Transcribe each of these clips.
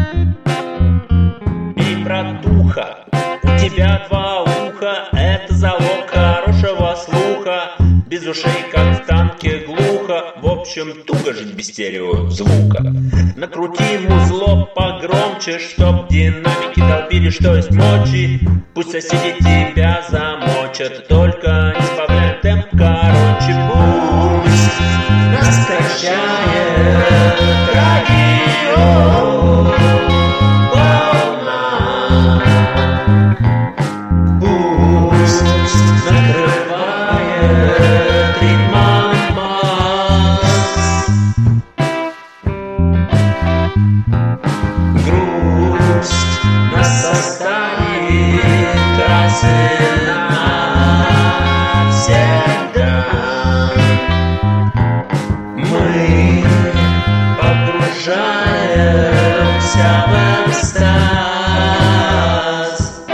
Эй, братуха, у тебя два уха, это залог хорошего слуха. Без ушей, как в танке, глухо. В общем, туго жить без стереозвука. Накрути музло погромче, чтоб динамики долбили, что есть мочи. Пусть соседи тебя замочат, только не сбавляй темп, короче. Пусть нас качает радио волна. Пусть накрывает ритмом масс. Грусть нас оставит раз и навсегда. Мы погружаемся в экстаз.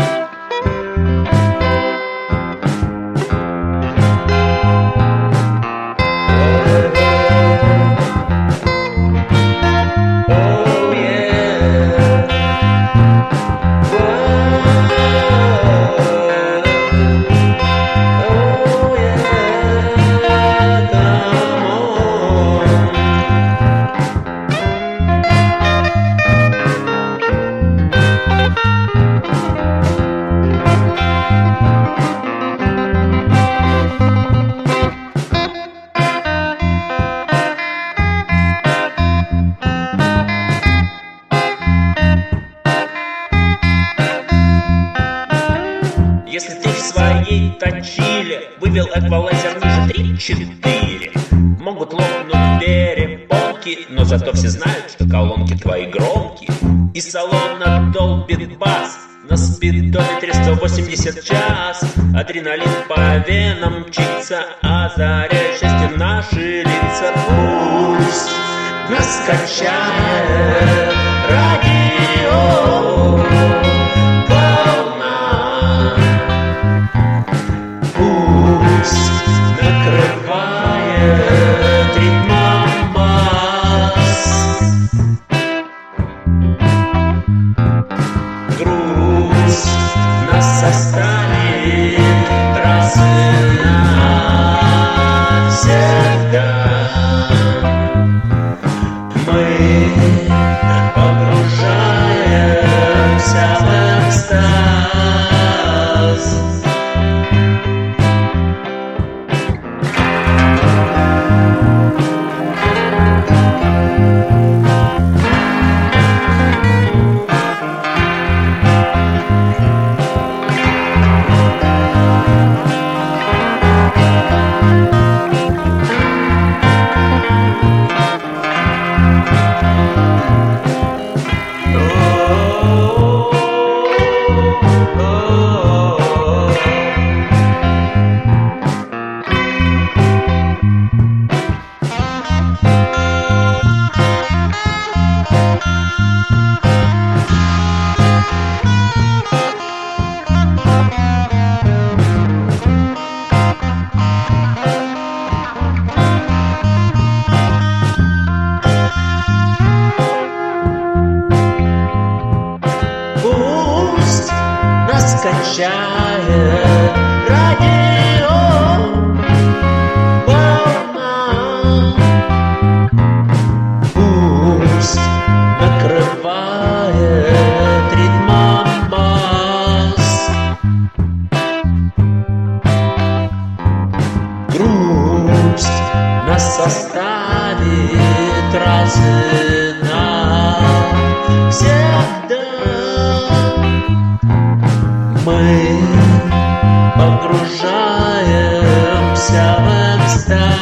Oh yeah. Oh yeah. Come on. Если ты в своей точиле вывел эквалайзер ниже 3-4, могут лопнуть перепонки, но зато все знают, что колонки твои громкие. Из салона долбит бас на спидометре 180 час. Адреналин по венам мчится, озаряя счастьем наши лица. Пусть нас качает радио волна. Пусть накрывает ритмом масс. Грусть нас оставит раз и навсегда. Мы погружаемся в экстаз. Пусть нас качает радио волна. Пусть накрывает ритмом масс. Грусть нас оставит раз и навсегда. Мы погружаемся в экстаз.